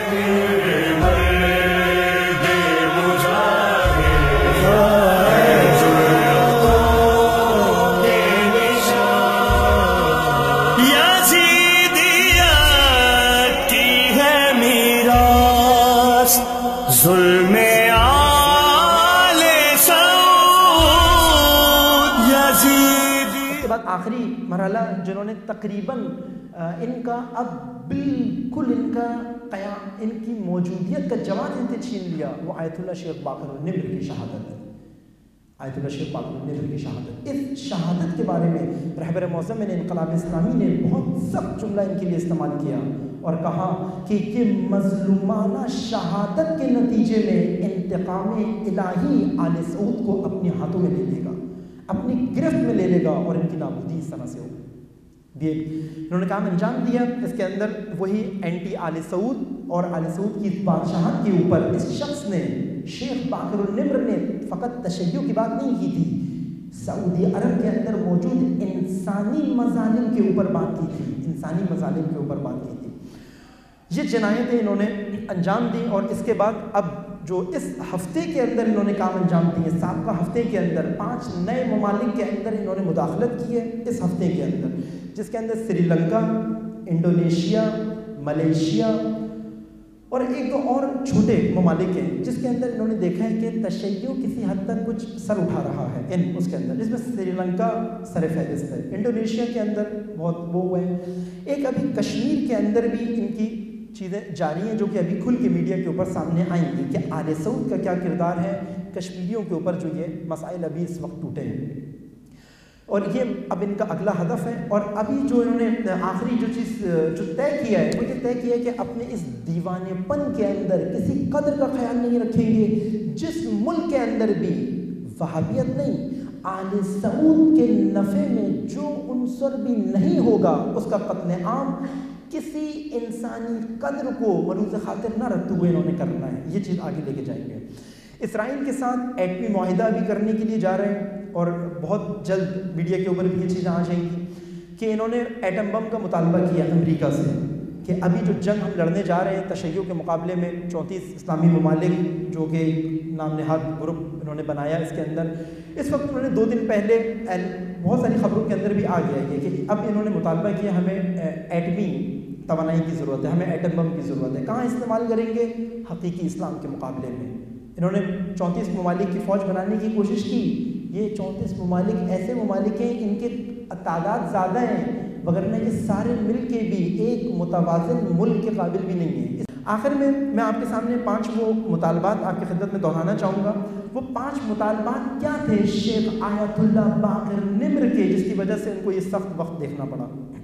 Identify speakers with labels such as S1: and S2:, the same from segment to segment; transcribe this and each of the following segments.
S1: ظلم آل سعود یزید۔
S2: اس کے بعد آخری مرحلہ جنہوں نے تقریباً ان کا اب بالکل ان کی موجودیت کا جواز ان سے چھین لیا، وہ آیت اللہ شیخ باقر النمر کی شہادت ہے۔ آیت اللہ شیخ باقر النمر کی شہادت، اس شہادت کے بارے میں رہبر معظم انقلاب اسلامی نے بہت سخت جملہ ان کے لیے استعمال کیا اور کہا کہ یہ مظلومانہ شہادت کے نتیجے میں انتقام الہی آل سعود کو اپنے ہاتھوں میں لے لے گا، اپنی گرفت میں لے لے گا اور ان کی نابودی اس طرح سے ہوگی۔ انہوں نے کام انجام دیا، اس کے اندر وہی اینٹی آل سعود اور آل سعود کی بادشاہت کے اوپر اس شخص نے، شیخ باقر النمر نے فقط تشیع کی بات نہیں کی تھی، سعودی عرب کے اندر موجود انسانی مظالم کے اوپر بات کی تھی، انسانی مظالم کے اوپر بات کی تھی۔ یہ جنایتیں انہوں نے انجام دی اور اس کے بعد اب جو اس ہفتے کے اندر انہوں نے کام انجام دیے، سابقہ ہفتے کے اندر 5 نئے ممالک کے اندر انہوں نے مداخلت کی ہے اس ہفتے کے اندر، جس کے اندر سری لنکا، انڈونیشیا، ملیشیا اور ایک دو اور چھوٹے ممالک ہیں، جس کے اندر انہوں نے دیکھا ہے کہ تشیع کسی حد تک کچھ سر اٹھا رہا ہے اس کے اندر، جس میں سری لنکا سر فہرست ہے، انڈونیشیا کے اندر بہت وہ ہے، ایک ابھی کشمیر کے اندر بھی ان کی چیزیں جاری ہیں جو کہ ابھی کھل کے میڈیا کے اوپر سامنے آئیں گی کہ آل سعود کا کیا کردار ہے کشمیریوں کے اوپر، جو یہ مسائل ابھی اس وقت ٹوٹے ہیں اور یہ اب ان کا اگلا ہدف ہے۔ اور ابھی جو انہوں نے آخری جو چیز جو طے کیا ہے وہ یہ طے کیا ہے کہ اپنے اس دیوانے پن کے اندر کسی قدر کا خیال نہیں رکھیں گے جس ملک کے اندر بھی وہابیت نہیں، آل سعود کے نفع میں جو عنصر بھی نہیں ہوگا اس کا قتل عام کسی انسانی قدر کو ملوث خاطر نہ رکھتے ہوئے انہوں نے کرنا ہے، یہ چیز آگے لے کے جائیں گے۔ اسرائیل کے ساتھ ایٹمی معاہدہ بھی کرنے کے لیے جا رہے ہیں اور بہت جلد میڈیا کے اوپر بھی یہ چیزیں آ جائیں گی کہ انہوں نے ایٹم بم کا مطالبہ کیا امریکہ سے کہ ابھی جو جنگ ہم لڑنے جا رہے ہیں تشیع کے مقابلے میں 34 اسلامی ممالک جو کہ نام نہاد گروپ انہوں نے بنایا اس کے اندر، اس وقت انہوں نے 2 دن پہلے بہت ساری خبروں کے اندر بھی آ گیا ہے کہ اب انہوں نے مطالبہ کیا ہمیں ایٹمی توانائی کی ضرورت ہے، ہمیں ایٹم بم کی ضرورت ہے، کہاں استعمال کریں گے؟ حقیقی اسلام کے مقابلے میں۔ انہوں نے 34 ممالک کی فوج بنانے کی کوشش کی، یہ 34 ممالک ایسے ممالک ہیں ان کے تعداد زیادہ ہیں وگرنہ یہ سارے مل کے بھی ایک متوازن ملک کے قابل بھی نہیں ہیں۔ آخر میں آپ کے سامنے 5 وہ مطالبات آپ کی خدمت میں دہرانا چاہوں گا۔ وہ 5 مطالبات کیا تھے شیخ آیت اللہ باقر نمر کے، جس کی وجہ سے ان کو یہ سخت وقت دیکھنا پڑا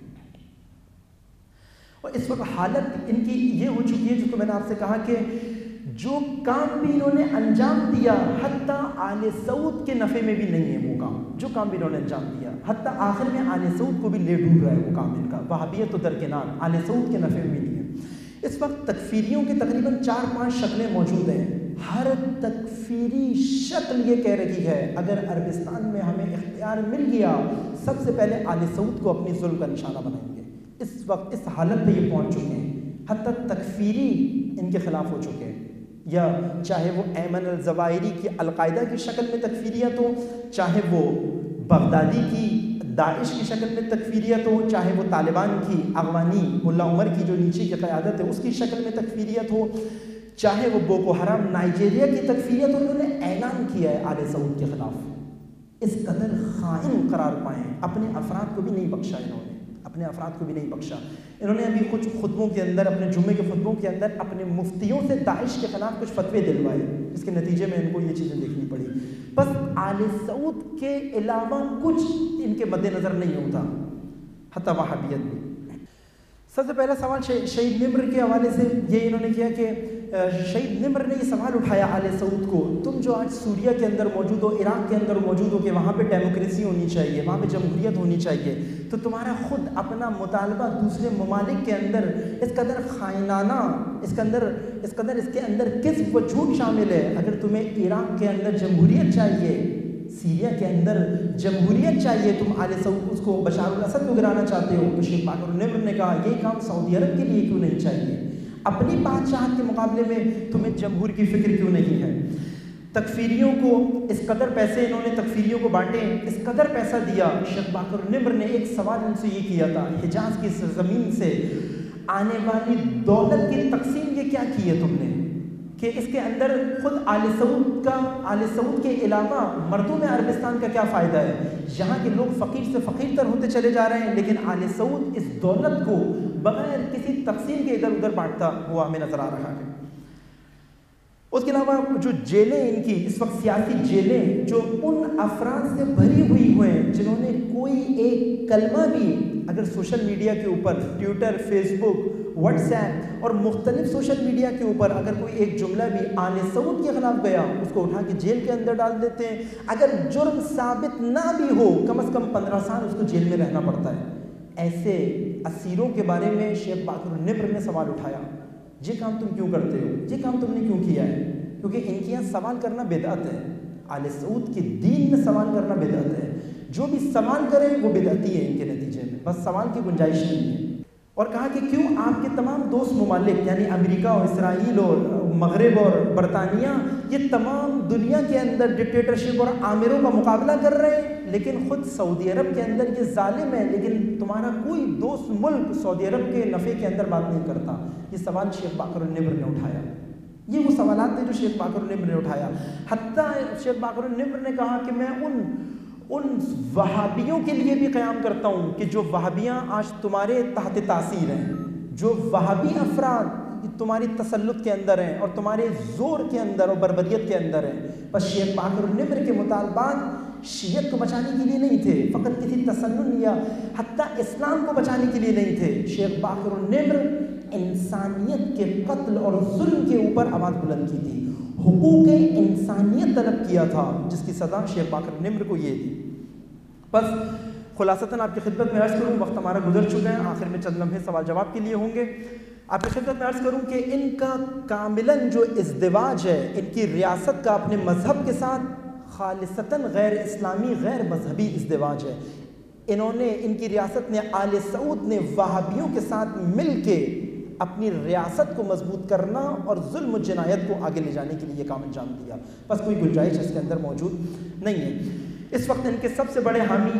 S2: اور اس وقت حالت ان کی یہ ہو چکی ہے جس کو میں نے آپ سے کہا کہ جو کام بھی انہوں نے انجام دیا حتیٰ آل سعود کے نفع میں بھی نہیں ہے، وہ کام جو کام بھی انہوں نے انجام دیا حتیٰ آخر میں آل سعود کو بھی لے ڈوب رہا ہے وہ کام ان کا، وہابیت تو درکنار، آل سعود کے نفع میں نہیں ہے۔ اس وقت تکفیریوں کی تقریباً 4-5 شکلیں موجود ہیں، ہر تکفیری شکل یہ کہہ رہی ہے اگر عربستان میں ہمیں اختیار مل گیا سب سے پہلے آل سعود کو اپنی ظلم کا نشانہ بنائیں گے۔ اس وقت اس حالت پہ یہ پہنچ چکے ہیں، حتیٰ تکفیری ان کے خلاف ہو چکے ہیں، یا چاہے وہ ایمن الظواہری کی القاعدہ کی شکل میں تکفیریت ہو، چاہے وہ بغدادی کی داعش کی شکل میں تکفیریت ہو، چاہے وہ طالبان کی اغوانی ملا عمر کی جو نیچے کی قیادت ہے اس کی شکل میں تکفیریت ہو، چاہے وہ بوکو حرام نائجیریا کی تکفیریت ہو، انہوں نے اعلان کیا ہے آل سعود کے خلاف، اس قدر خائن قرار پائے، اپنے افراد کو بھی نہیں بخشا، اپنے افراد کو بھی نہیں بخشا۔ انہوں نے ابھی کچھ خطبوں کے اندر، اپنے جمعے کے خطبوں کے اندر اپنے مفتیوں سے داعش کے خلاف کچھ فتوے دلوائے، جس کے نتیجے میں ان کو یہ چیزیں دیکھنی پڑی۔ بس آل سعود کے علاوہ کچھ ان کے مد نظر نہیں ہوتا، حتیٰ وہابیت بھی۔ سب سے پہلا سوال شہید نمر کے حوالے سے یہ انہوں نے کیا کہ شہید نمر نے یہ سوال اٹھایا آل سعود کو، تم جو آج سوریہ کے اندر موجود ہو، عراق کے اندر موجود ہو کہ وہاں پہ ڈیموکریسی ہونی چاہیے، وہاں پہ جمہوریت ہونی چاہیے، تو تمہارا خود اپنا مطالبہ دوسرے ممالک کے اندر اس قدر خائنانہ، اس کے اندر کذب و جھوٹ شامل ہے۔ اگر تمہیں عراق کے اندر جمہوریت چاہیے، سیریا کے اندر جمہوریت چاہیے، تم آل سعود اس کو بشار الاسد کو گرانا چاہتے ہو، تو شیخ باقر النمر نے کہا یہ کام سعودی عرب کے لیے کیوں نہیں چاہیے؟ اپنی بادشاہت کے مقابلے میں تمہیں جمہور کی فکر کیوں نہیں ہے؟ تکفیریوں کو اس قدر پیسے انہوں نے تکفیریوں کو بانٹے، اس قدر پیسہ دیا۔ شیخ باقر النمر نے ایک سوال ان سے یہ کیا تھا، حجاز کی سرزمین سے آنے والی دولت کی تقسیم یہ کیا کی ہے تم نے، کہ اس کے اندر خود آل سعود کے علاوہ مردم عربستان کا کیا فائدہ ہے؟ یہاں کے لوگ فقیر سے فقیر تر ہوتے چلے جا رہے ہیں، لیکن آل سعود اس دولت کو بغیر کسی تقسیم کے ادھر ادھر بانٹتا ہوا ہمیں نظر آ رہا ہے۔ اس کے علاوہ جو جیلیں ان کی اس وقت سیاسی جیلیں جو ان افراد سے بھری ہوئی ہیں جنہوں نے کوئی ایک کلمہ بھی اگر سوشل میڈیا کے اوپر Twitter, Facebook, WhatsApp اور مختلف سوشل میڈیا کے اوپر اگر کوئی ایک جملہ بھی آل سعود کے خلاف گیا اس کو اٹھا کے جیل کے اندر ڈال دیتے ہیں، اگر جرم ثابت نہ بھی ہو کم از کم 15 سال اس کو جیل میں رہنا پڑتا ہے۔ ایسے اسیروں کے بارے میں شیخ باقر النمر نے سوال اٹھایا، یہ کام تم کیوں کرتے ہو، یہ کام تم نے کیوں کیا ہے؟ کیونکہ ان کے یہاں سوال کرنا بدعت ہے، آل سعود کے دین میں سوال کرنا بدعت ہے، جو بھی سوال کرے وہ بدعتی ہے ان کے نتیجے میں، بس سوال کی گنجائش نہیں ہے۔ اور کہا کہ کیوں آپ کے تمام دوست ممالک یعنی امریکہ اور اسرائیل اور مغرب اور برطانیہ یہ تمام دنیا کے اندر ڈکٹیٹرشپ اور آمروں کا مقابلہ کر رہے ہیں، لیکن خود سعودی عرب کے اندر یہ ظالم ہے، لیکن تمہارا کوئی دوست ملک سعودی عرب کے نفع کے اندر بات نہیں کرتا۔ یہ سوال شیخ باقر النمر نے اٹھایا، یہ وہ سوالات تھے جو شیخ باقر النمر نے اٹھایا۔ حتیٰ شیخ باقر النمر نے کہا کہ میں ان وہابیوں کے لیے بھی قیام کرتا ہوں کہ جو وہابیاں آج تمہارے تحت تاثیر ہیں، جو وہابی افراد تمہاری تسلط کے اندر ہیں اور تمہارے زور کے اندر اور بربریت کے اندر ہیں۔ بس شیخ باقر النمر کے مطالبات شیعت کو بچانے کے لیے نہیں تھے، فقط کسی تسنن یا حتیٰ اسلام کو بچانے کے لیے نہیں تھے۔ شیخ باقر النمر انسانیت کے قتل اور ظلم کے اوپر آواز بلند کی تھی، حقوق انسانیت طلب کیا تھا، جس کی سزا شیخ باقر النمر کو یہ تھی۔ بس خلاصتاً آپ کی خدمت میں عرض کروں، وقت ہمارا گزر چکا ہے، آخر میں چند لمحے سوال جواب کے لیے ہوں گے۔ آپ کی خدمت میں عرض کروں کہ ان کا کاملاً جو ازدواج ہے ان کی ریاست کا اپنے مذہب کے ساتھ خالصتاً غیر اسلامی غیر مذہبی ازدواج ہے۔ انہوں نے ان کی ریاست نے آل سعود نے وہابیوں کے ساتھ مل کے اپنی ریاست کو مضبوط کرنا اور ظلم و جنایت کو آگے لے جانے کے لیے یہ کام انجام دیا، بس کوئی گنجائش اس کے اندر موجود نہیں ہے۔ اس وقت ان کے سب سے بڑے حامی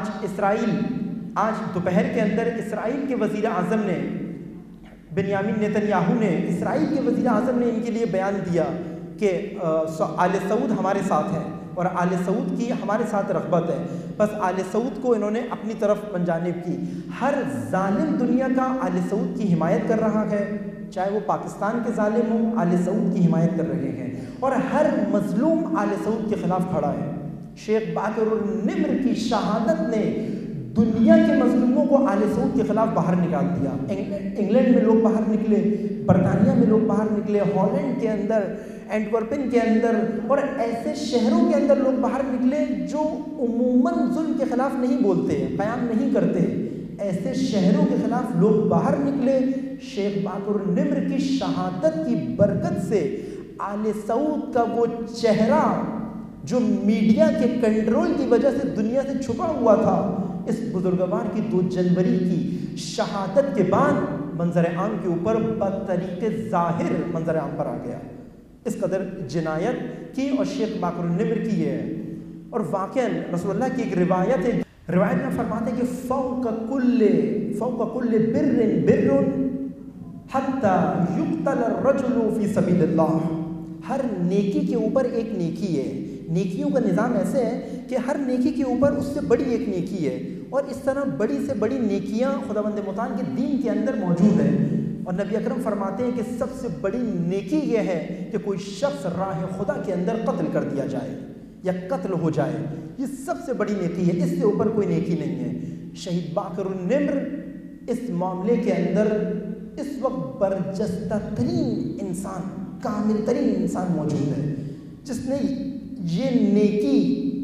S2: آج دوپہر کے اندر اسرائیل کے وزیر اعظم نے بنیامین نیتن یاہو نے اسرائیل کے وزیر اعظم نے ان کے لیے بیان دیا کہ آل سعود ہمارے ساتھ ہے اور آل سعود کی ہمارے ساتھ رغبت ہے، بس آل سعود کو انہوں نے اپنی طرف منجانب کی۔ ہر ظالم دنیا کا آل سعود کی حمایت کر رہا ہے، چاہے وہ پاکستان کے ظالم ہوں آل سعود کی حمایت کر رہے ہیں، اور ہر مظلوم آل سعود کے خلاف کھڑا ہے۔ شیخ باقر النمر کی شہادت نے دنیا کے مظلوموں کو آل سعود کے خلاف باہر نکال دیا۔ انگلینڈ میں لوگ باہر نکلے، برطانیہ میں لوگ باہر نکلے، ہالینڈ کے اندر، اینٹورپن کے اندر اور ایسے شہروں کے اندر لوگ باہر نکلے جو عموماً ظلم کے خلاف نہیں بولتے، قیام نہیں کرتے، ایسے شہروں کے خلاف لوگ باہر نکلے۔ شیخ باقر النمر کی شہادت کی برکت سے آل سعود کا وہ چہرہ جو میڈیا کے کنٹرول کی وجہ سے دنیا سے چھپا ہوا تھا، اس بزرگوار کی 2 جنوری کی شہادت کے بعد منظر عام کے اوپر بطریق ظاہر منظر عام پر آ گیا۔ اس قدر جنایت کی اور شیخ باقر النمر کی یہ ہے۔ اور واقعاً رسول اللہ کی ایک روایت ہے، روایت میں فرماتے ہیں کہ فوق کل بر بر حتی یقتل الرجل فی سبیل اللہ، ہر نیکی کے اوپر ایک نیکی ہے۔ نیکیوں کا نظام ایسے ہے کہ ہر نیکی کے اوپر اس سے بڑی ایک نیکی ہے، اور اس طرح بڑی سے بڑی نیکیاں خداوند متعال کے دین کے اندر موجود ہیں۔ اور نبی اکرم فرماتے ہیں کہ سب سے بڑی نیکی یہ ہے کہ کوئی شخص راہ خدا کے اندر قتل کر دیا جائے یا قتل ہو جائے، یہ سب سے بڑی نیکی ہے، اس سے اوپر کوئی نیکی نہیں ہے۔ شہید باقر النمر اس معاملے کے اندر اس وقت برجستہ ترین انسان، کامل ترین انسان موجود ہے، جس نے یہ نیکی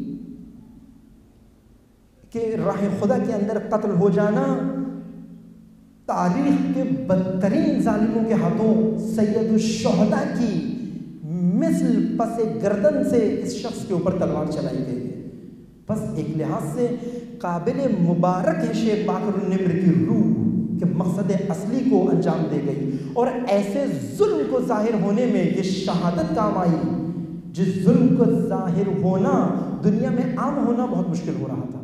S2: کہ راہ خدا کے اندر قتل ہو جانا تاریخ کے بدترین ظالموں کے ہاتھوں سید الشہداء کی مثل پس گردن سے اس شخص کے اوپر تلوار چلائی گئی ہے۔ بس ایک لحاظ سے قابل مبارک ہے شیخ باقر النمر کی روح، کہ مقصد اصلی کو انجام دے گئی، اور ایسے ظلم کو ظاہر ہونے میں یہ شہادت کام آئی، جس ظلم کو ظاہر ہونا دنیا میں عام ہونا بہت مشکل ہو رہا تھا۔